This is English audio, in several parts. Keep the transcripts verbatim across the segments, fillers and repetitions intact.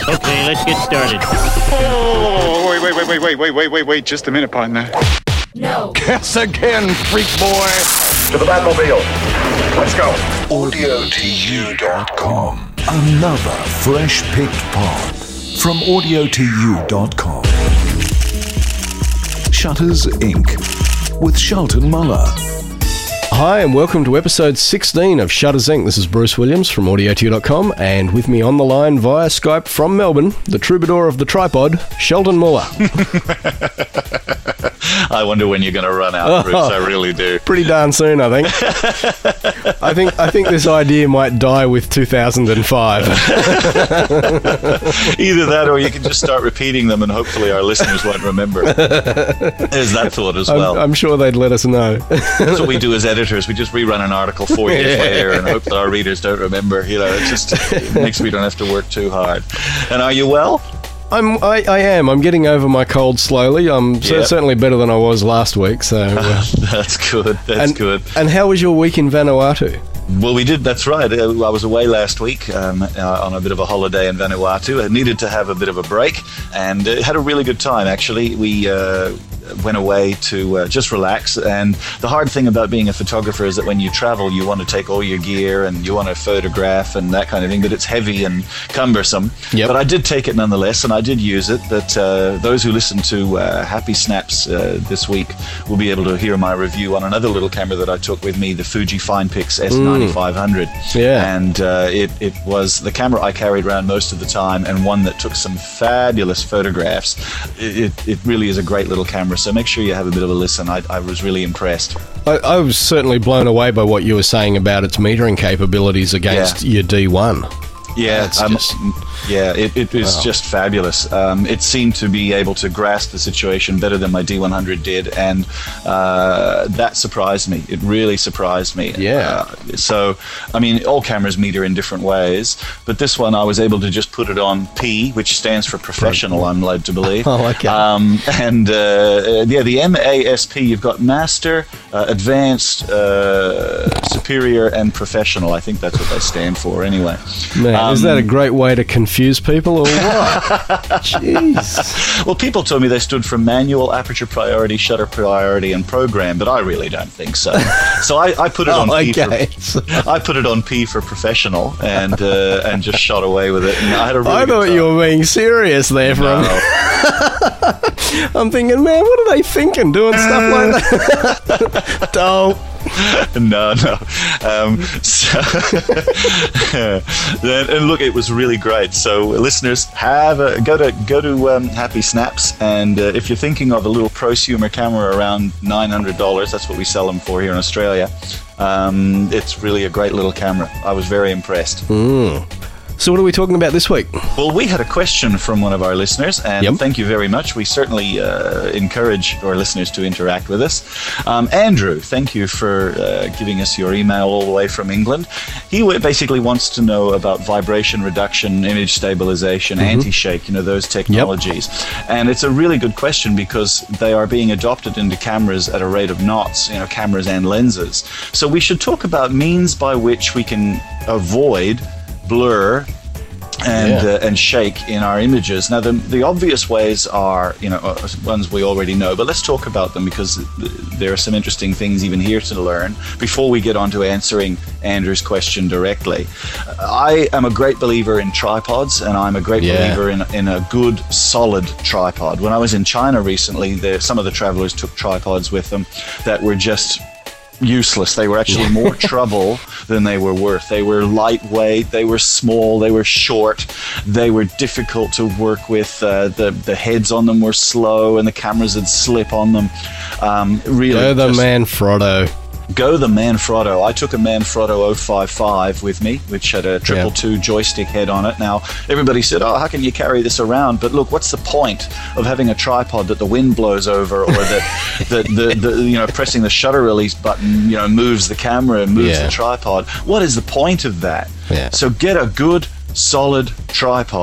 Okay, let's get started. Oh, wait, wait, wait, wait, wait, wait, wait, wait, wait, just a minute, partner. No. Guess again, freak boy. To the Batmobile. Let's go. audio to you dot com. Another fresh picked pod from audio to you dot com. Shutters Incorporated with Shelton Muller. Hi and welcome to episode sixteen of Shutters Incorporated. This is Bruce Williams from audio to you dot com, and with me on the line via Skype from Melbourne, the troubadour of the tripod, Shelton Muller. I wonder when you're going to run out, Bruce. I really do. Pretty darn soon, I think. I think I think this idea might die with two thousand five. Either that, or you can just start repeating them, and hopefully our listeners won't remember. There's that thought as well. I'm, I'm sure they'd let us know. That's what we do as editors. We just rerun an article four years Yeah. later and hope that our readers don't remember. You know, it just it makes me don't have to work too hard. And are you well? I'm, I, I am. I'm getting over my cold slowly. I'm cer- Yep. certainly better than I was last week. So, uh, That's good. That's and, good. And how was your week in Vanuatu? Well, we did. That's right. I was away last week um, uh, on a bit of a holiday in Vanuatu. I needed to have a bit of a break, and uh, had a really good time. Actually, we uh, went away to uh, just relax. And the hard thing about being a photographer is that when you travel, you want to take all your gear and you want to photograph and that kind of thing. But it's heavy and cumbersome. Yep. But I did take it nonetheless, and I did use it. But uh, those who listen to uh, Happy Snaps uh, this week will be able to hear my review on another little camera that I took with me, the Fuji FinePix S ninety-five hundred. Yeah. And uh, it, it was the camera I carried around most of the time, and one that took some fabulous photographs. It, it, it really is a great little camera, so make sure you have a bit of a listen. I, I was really impressed. I, I was certainly blown away by what you were saying about its metering capabilities against Yeah. your D one. Yeah, That's um, just- yeah, it, it was Wow. just fabulous. Um, it seemed to be able to grasp the situation better than my D one hundred did, and uh, that surprised me. It really surprised me. Yeah. Uh, so, I mean, all cameras meter in different ways, but this one I was able to just put it on P, which stands for professional, I'm led to believe. Oh, okay. Um, and uh, yeah, the M A S P, you've got master, uh, advanced, uh, superior, and professional. I think that's what they stand for anyway. Man, Um, is that a great way to confuse people or what? Jeez. Well, people told me they stood for manual, aperture priority, shutter priority, and program, but I really don't think so. So I, I put it Oh, on P okay. for I put it on P for professional, and uh, and just shot away with it. And I had a really I good thought time. you were being serious there for a minute. No. I'm thinking, man, what are they thinking doing stuff like that? Don't. no, no. Um, so then, and look, it was really great. So, listeners, have a, go to go to um, Happy Snaps, and uh, if you're thinking of a little prosumer camera around nine hundred dollars, that's what we sell them for here in Australia. Um, it's really a great little camera. I was very impressed. So what are we talking about this week? Well, we had a question from one of our listeners, and Yep. thank you very much. We certainly uh, encourage our listeners to interact with us. Um, Andrew, thank you for uh, giving us your email all the way from England. He w- basically wants to know about vibration reduction, image stabilization, anti-shake, you know, those technologies. And it's a really good question because they are being adopted into cameras at a rate of knots, you know, cameras and lenses. So we should talk about means by which we can avoid blur and Yeah. uh, and shake in our images. Now, the the obvious ways are, you know, uh, ones we already know, but let's talk about them because th- there are some interesting things even here to learn before we get on to answering Andrew's question directly. I am a great believer in tripods, and I'm a great Yeah. believer in in a good, solid tripod. When I was in China recently, there, some of the travelers took tripods with them that were just useless. They were actually more trouble than they were worth. They were lightweight, they were small, they were short, they were difficult to work with. Uh, the the heads on them were slow, and the cameras would slip on them. Um, really, Go the just- Manfrotto. Go the Manfrotto. I took a Manfrotto oh five five with me, which had a triple two joystick head on it. Now, everybody said, oh, how can you carry this around? But look, what's the point of having a tripod that the wind blows over, or that the, the, the, you know, pressing the shutter release button, you know, moves the camera and moves Yeah. the tripod? What is the point of that? Yeah. So get a good, solid tripod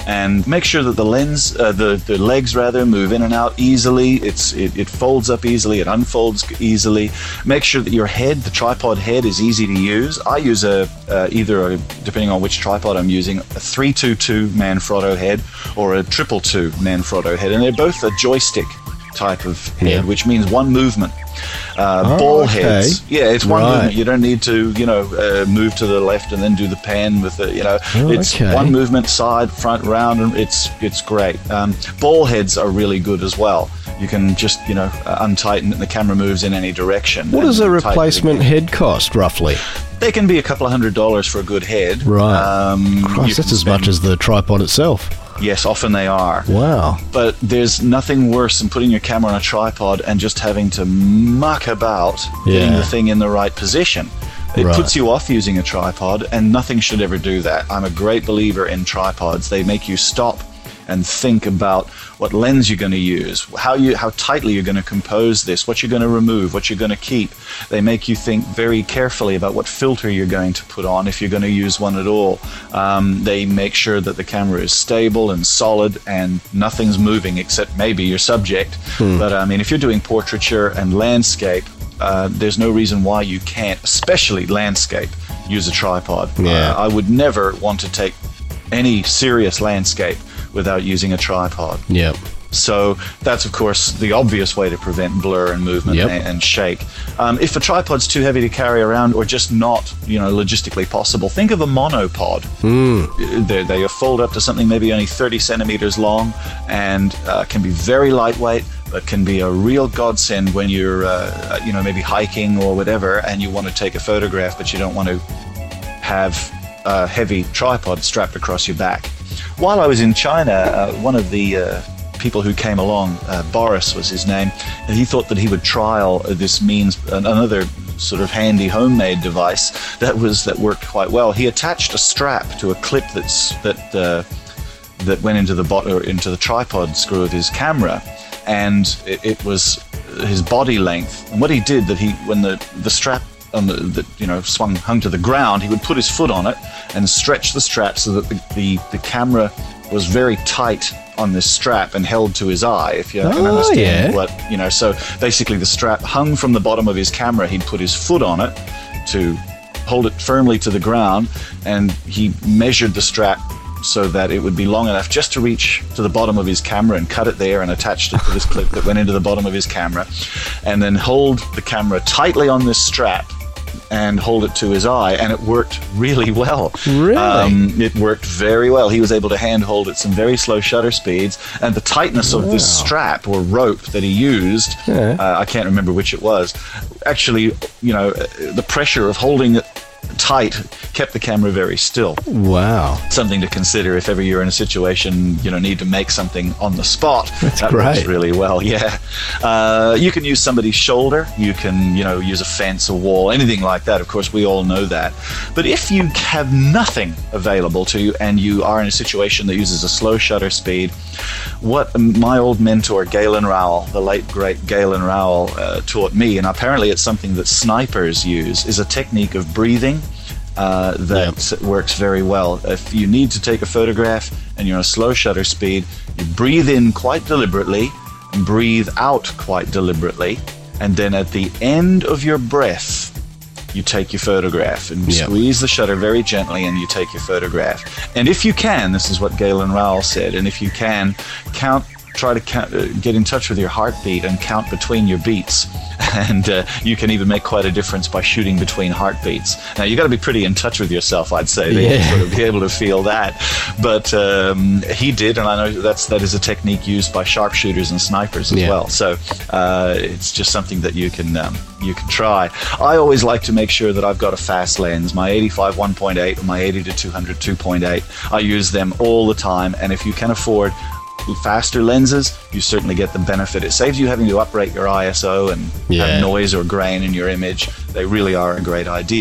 and make sure that the lens, uh, the the legs rather, move in and out easily. It's it, it folds up easily, it unfolds easily. Make sure that your head, the tripod head, is easy to use. I use a uh, either a, depending on which tripod I'm using, a three two two Manfrotto head or a triple two Manfrotto head, and they're both a joystick type of head, Yeah. which means one movement. Uh, Oh, ball okay. heads, yeah, it's one Right. movement. You don't need to, you know, uh, move to the left and then do the pan with the, you know, Oh, it's okay. one movement, side, front, round, and it's it's great. Um, ball heads are really good as well. You can just, you know, uh, untighten it and the camera moves in any direction. What and does a tighten it replacement again. head cost, roughly? They can be a couple of hundred dollars for a good head. Right. Um, you Christ, that's can as much spend- as the tripod itself. Yes, often they are. Wow. But there's nothing worse than putting your camera on a tripod and just having to muck about getting Yeah. the thing in the right position. It Right. puts you off using a tripod, and nothing should ever do that. I'm a great believer in tripods. They make you stop and think about what lens you're going to use, how you how tightly you're going to compose this, what you're going to remove, what you're going to keep. They make you think very carefully about what filter you're going to put on if you're going to use one at all. Um, they make sure that the camera is stable and solid and nothing's moving except maybe your subject. But I mean, if you're doing portraiture and landscape, uh, there's no reason why you can't, especially landscape, use a tripod. Yeah. Uh, I would never want to take any serious landscape without using a tripod. Yep. So that's, of course, the obvious way to prevent blur and movement Yep. and, and shake. Um, if a tripod's too heavy to carry around or just not, you know, logistically possible, think of a monopod. Mm. They, they are fold up to something maybe only thirty centimeters long and uh, can be very lightweight, but can be a real godsend when you're, uh, you know, maybe hiking or whatever, and you want to take a photograph, but you don't want to have a heavy tripod strapped across your back. While I was in China, uh, one of the uh, people who came along, uh, Boris was his name, and he thought that he would trial uh, this means, another sort of handy homemade device that was that worked quite well. He attached a strap to a clip that's that uh, that went into the bot or into the tripod screw of his camera, and it, it was his body length. And what he did that he when the the strap on the, the you know swung hung to the ground, he would put his foot on it and stretch the strap so that the the, the camera was very tight on this strap and held to his eye, if you can Oh, understand yeah. what, you know, so basically the strap hung from the bottom of his camera, he'd put his foot on it to hold it firmly to the ground, and he measured the strap so that it would be long enough just to reach to the bottom of his camera and cut it there and attached it to this clip that went into the bottom of his camera, and then hold the camera tightly on this strap and hold it to his eye, and it worked really well. Really? Um, it worked very well. He was able to handhold at some very slow shutter speeds, and the tightness of this strap or rope that he used, Yeah. uh, I can't remember which it was, actually, you know, uh, the pressure of holding it tight kept the camera very still. Wow. Something to consider if ever you're in a situation, you know, need to make something on the spot. That's that works great. really well, yeah. Uh, you can use somebody's shoulder. You can, you know, use a fence, a wall, anything like that. Of course, we all know that. But if you have nothing available to you and you are in a situation that uses a slow shutter speed, what my old mentor, Galen Rowell, the late, great Galen Rowell, uh, taught me, and apparently it's something that snipers use, is a technique of breathing. Uh, that works very well. If you need to take a photograph and you're on a slow shutter speed, you breathe in quite deliberately and breathe out quite deliberately, and then at the end of your breath, you take your photograph and Yep. squeeze the shutter very gently and you take your photograph. And if you can, this is what Galen Rowell said, and if you can, count try to count, uh, get in touch with your heartbeat and count between your beats. And uh, you can even make quite a difference by shooting between heartbeats. Now, you got to be pretty in touch with yourself, I'd say, to Yeah. sort of be able to feel that. But um, he did, and I know that's that is a technique used by sharpshooters and snipers as Yeah. well. So uh, it's just something that you can um, you can try. I always like to make sure that I've got a fast lens, my eighty-five one point eight and my eighty to two hundred two point eight. I use them all the time, and if you can afford faster lenses, you certainly get the benefit. It saves you having to uprate your I S O and Yeah. have noise or grain in your image. They really are a great idea.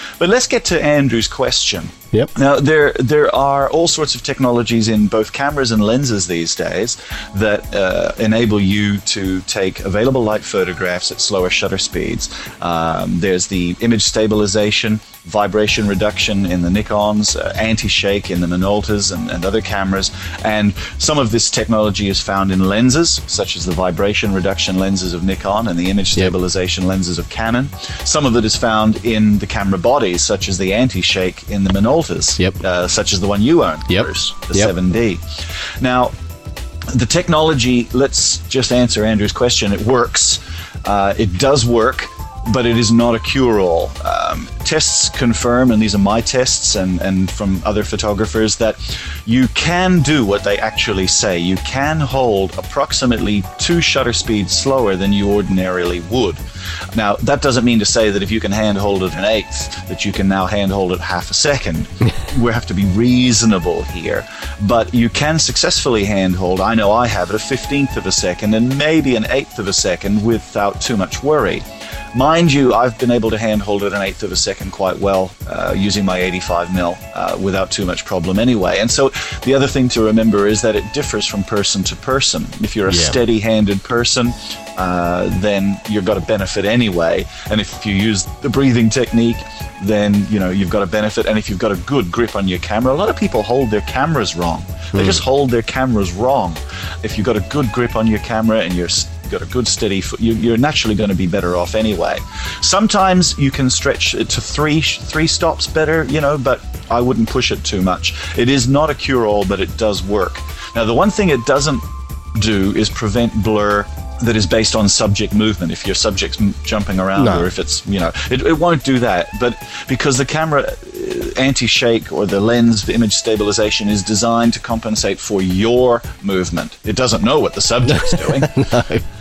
But let's get to Andrew's question. Yep. Now, there there are all sorts of technologies in both cameras and lenses these days that uh, enable you to take available light photographs at slower shutter speeds. Um, there's the image stabilization, vibration reduction in the Nikons, uh, anti-shake in the Minoltas and, and other cameras. And some of this technology is found in lenses, such as the vibration reduction lenses of Nikon and the image stabilization lenses of Canon. Some of it is found in the camera bodies, such as the anti-shake in the Minoltas. Yep. Uh, such as the one you own, yep. Bruce, the yep. seven D. Now, the technology, let's just answer Andrew's question. It works. Uh, it does work, but it is not a cure-all. Um, tests confirm, and these are my tests and, and from other photographers, that you can do what they actually say. You can hold approximately two shutter speeds slower than you ordinarily would. Now, that doesn't mean to say that if you can handhold it an eighth, that you can now handhold it half a second. We have to be reasonable here. But you can successfully handhold, I know I have it, a fifteenth of a second and maybe an eighth of a second without too much worry. Mind you, I've been able to handhold it an eighth of a second quite well uh, using my eighty-five mil uh, without too much problem anyway. And so the other thing to remember is that it differs from person to person. If you're a Yeah. steady-handed person, uh, then you've got a benefit anyway. And if you use the breathing technique, then you know you've got a benefit. And if you've got a good grip on your camera, a lot of people hold their cameras wrong. They Mm. just hold their cameras wrong. If you've got a good grip on your camera and you're got a good steady foot, you, you're naturally going to be better off anyway. Sometimes you can stretch it to three three stops better, you know, but I wouldn't push it too much. It is not a cure-all, but it does work. Now, the one thing it doesn't do is prevent blur that is based on subject movement. If your subject's m- jumping around, No. or if it's, you know, it, it won't do that. But because the camera uh, anti-shake or the lens image stabilization is designed to compensate for your movement, it doesn't know what the subject's doing. No.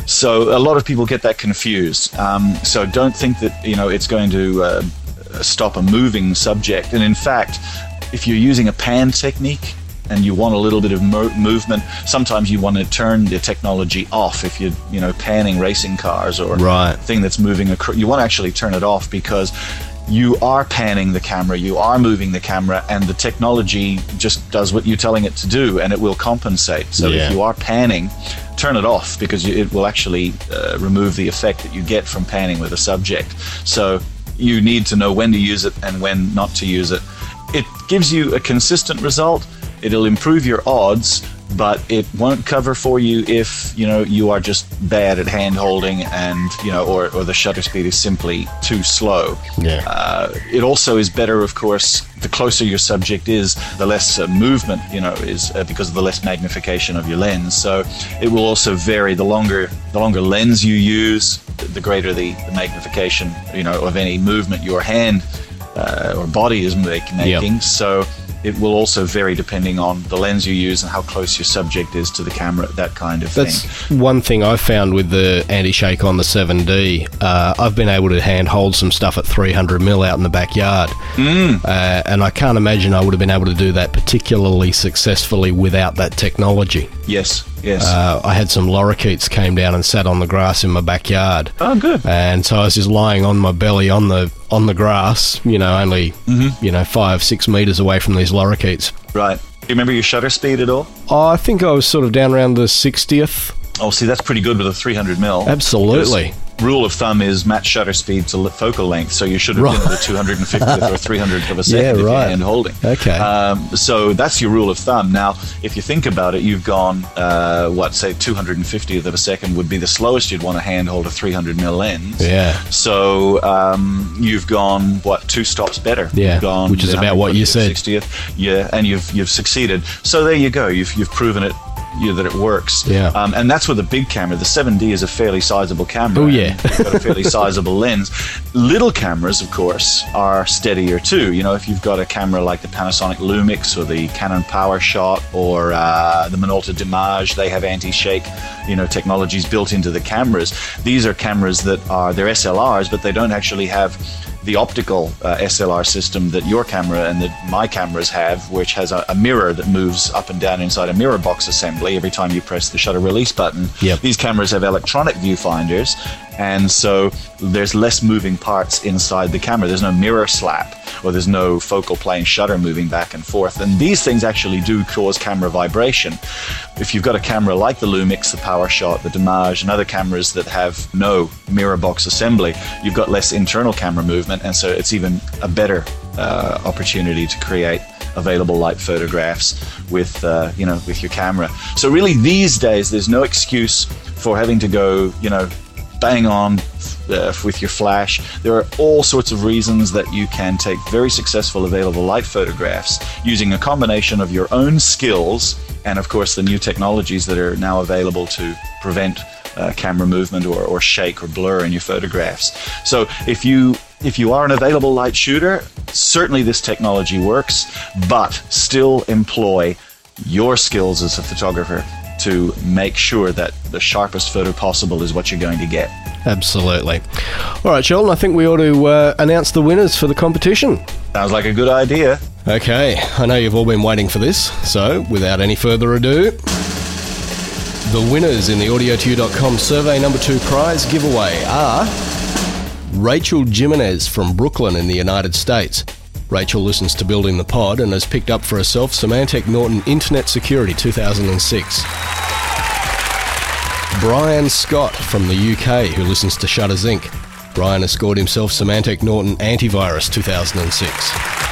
So a lot of people get that confused. Um, so don't think that, you know, it's going to uh, stop a moving subject. And in fact, if you're using a pan technique and you want a little bit of mo- movement, sometimes you want to turn the technology off. If you're, you know, panning racing cars or Right. thing that's moving across, you want to actually turn it off because you are panning the camera, you are moving the camera, and the technology just does what you're telling it to do, and it will compensate. So Yeah. if you are panning, turn it off, because you, it will actually uh, remove the effect that you get from panning with a subject. So you need to know when to use it and when not to use it. It gives you a consistent result. It'll improve your odds, but it won't cover for you if, you know, you are just bad at hand holding and, you know, or, or the shutter speed is simply too slow. Yeah. Uh, it also is better, of course, the closer your subject is, the less uh, movement, you know, is uh, because of the less magnification of your lens. So it will also vary. The longer the longer lens you use, the greater the, the magnification, you know, of any movement your hand uh, or body is make, making. Yep. So it will also vary depending on the lens you use and how close your subject is to the camera, that kind of That's thing. one thing I've found with the anti-shake on the seven D. Uh, I've been able to hand hold some stuff at three hundred mil out in the backyard. Mm. Uh, and I can't imagine I would have been able to do that particularly successfully without that technology. Yes, yes. Uh, I had some lorikeets came down and sat on the grass in my backyard. oh, good. And so I was just lying on my belly on the on the grass, you know, only, Mm-hmm. you know, five, six metres away from these lorikeets. Right. Do you remember your shutter speed at all? Oh, I think I was sort of down around the sixtieth. Oh, see, that's pretty good with a three hundred mil. Absolutely. Because rule of thumb is match shutter speed to li- focal length, so you should have Right. been at the two hundred fiftieth or three hundredth of a second Yeah, if right. you're hand holding. Okay. Um, so that's your rule of thumb. Now, if you think about it, you've gone, uh, what, say two hundred fiftieth of a second would be the slowest you'd want to hand hold a three hundred mil lens. Yeah. So um, you've gone, what, two stops better. Yeah, You've gone which is the about what you said. sixtieth. Yeah, and you've you've succeeded. So there you go. You've you've proven it. You know, that it works. Yeah. Um, and that's with a big camera. The seven D is a fairly sizable camera. Oh, yeah. and You've got a fairly sizable lens. Little cameras, of course, are steadier too. You know, if you've got a camera like the Panasonic Lumix or the Canon PowerShot or uh, the Minolta Dimage, they have anti-shake, you know, technologies built into the cameras. These are cameras that are, they're S L Rs, but they don't actually have the optical uh, S L R system that your camera and that my cameras have, which has a, a mirror that moves up and down inside a mirror box assembly every time you press the shutter release button. Yep. These cameras have electronic viewfinders, And so there's less moving parts inside the camera. There's no mirror slap, or there's no focal plane shutter moving back and forth. And these things actually do cause camera vibration. If you've got a camera like the Lumix, the PowerShot, the Damage, and other cameras that have no mirror box assembly, you've got less internal camera movement, and so it's even a better uh, opportunity to create available light photographs with uh, you know with your camera. So really these days there's no excuse for having to go you know bang on uh, with your flash. There are all sorts of reasons that you can take very successful available light photographs using a combination of your own skills and of course the new technologies that are now available to prevent uh, camera movement or, or shake or blur in your photographs. So if you if you are an available light shooter, certainly this technology works, but still employ your skills as a photographer to make sure that the sharpest photo possible is what you're going to get. Absolutely. All right, Sheldon, I think we ought to uh, announce the winners for the competition. Sounds like a good idea. Okay, I know you've all been waiting for this, so without any further ado, the winners in the audio to you dot com survey number two prize giveaway are Rachel Jimenez from Brooklyn in the United States. Rachel listens to Building the Pod and has picked up for herself Symantec Norton Internet Security two thousand six. Brian Scott from the U K, who listens to Shutters Incorporated. Brian has scored himself Symantec Norton Antivirus two thousand six.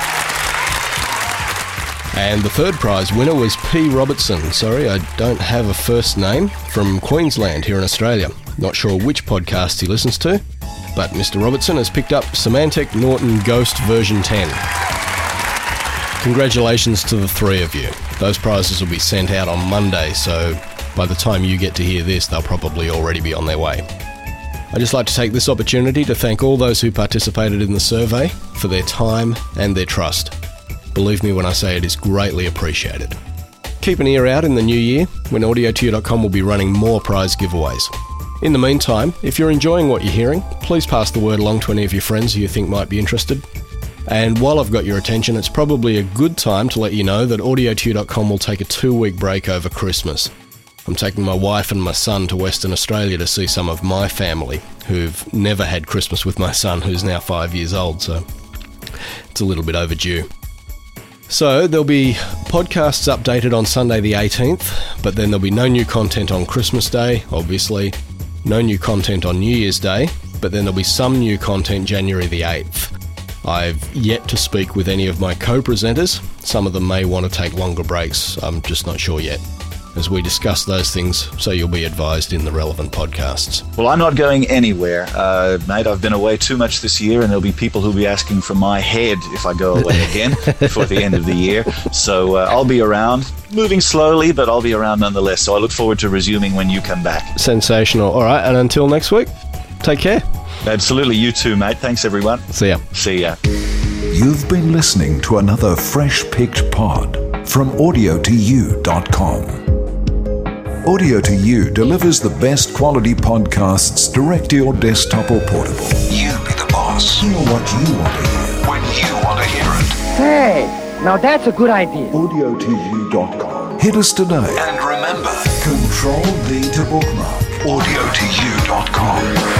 And the third prize winner was P. Robertson. Sorry, I don't have a first name. From Queensland here in Australia. Not sure which podcast he listens to, but Mister Robertson has picked up Symantec Norton Ghost version ten. Congratulations to the three of you. Those prizes will be sent out on Monday, so by the time you get to hear this, they'll probably already be on their way. I'd just like to take this opportunity to thank all those who participated in the survey for their time and their trust. Believe me when I say it is greatly appreciated. Keep an ear out in the new year when audio to you dot com will be running more prize giveaways. In the meantime, if you're enjoying what you're hearing, please pass the word along to any of your friends who you think might be interested. And while I've got your attention, it's probably a good time to let you know that audio to you dot com will take a two-week break over Christmas. I'm taking my wife and my son to Western Australia to see some of my family, who've never had Christmas with my son, who's now five years old, so it's a little bit overdue. So there'll be podcasts updated on Sunday the eighteenth, but then there'll be no new content on Christmas Day, obviously. No new content on New Year's Day, but then there'll be some new content January the eighth. I've yet to speak with any of my co-presenters. Some of them may want to take longer breaks. I'm just not sure yet, as we discuss those things, so you'll be advised in the relevant podcasts. Well, I'm not going anywhere, uh, mate. I've been away too much this year, and there'll be people who'll be asking for my head if I go away again before the end of the year. So uh, I'll be around, moving slowly, but I'll be around nonetheless. So I look forward to resuming when you come back. Sensational. All right, and until next week, take care. Absolutely. You too, mate. Thanks, everyone. See ya. See ya. You've been listening to another fresh-picked pod from audio to you dot com. Audio to You delivers the best quality podcasts direct to your desktop or portable. You be the boss. Hear what you want to hear when you want to hear it. Hey, now that's a good idea. audio to you dot com. Hit us today. And remember, Control V to bookmark. audio to you dot com.